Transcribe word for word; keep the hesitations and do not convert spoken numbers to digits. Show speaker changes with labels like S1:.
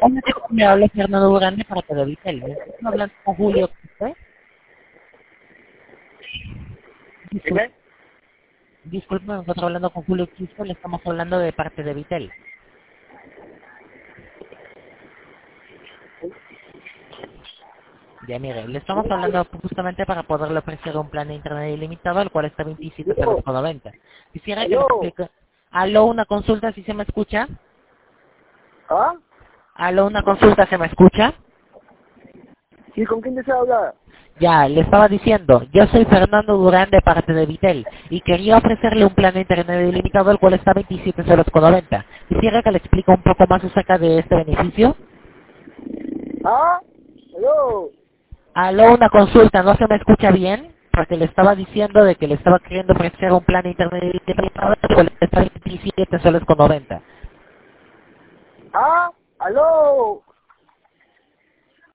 S1: Hola, me habla Fernando Durán para Televitel. ¿Estoy hablando con Julio Quispe? Disculpe,
S2: ¿Dime?
S1: disculpe, nosotros hablando con Julio Quispe, le estamos hablando de parte de Vitel. Ya mire, le estamos hablando justamente para poderle ofrecer un plan de internet ilimitado, el cual está veintisiete soles con noventa. Quisiera que le
S2: ¿Aló?
S1: explique... Aló, una consulta, ¿si se me escucha?
S2: ¿Ah?
S1: Aló, una consulta, ¿se me escucha?
S2: ¿Sí, con quién desea hablar?
S1: Ya, le estaba diciendo, yo soy Fernando Durán de parte de Vitel y quería ofrecerle un plan de internet ilimitado el cual está veintisiete soles con noventa. Quisiera que le explique un poco más acerca de este beneficio.
S2: ¿Ah? ¿Aló?
S1: Aló, una consulta, ¿no se me escucha bien? Porque le estaba diciendo de que le estaba queriendo ofrecer un plan de internet ilimitado el cual está veintisiete soles con noventa.
S2: ¿Ah? ¿Aló?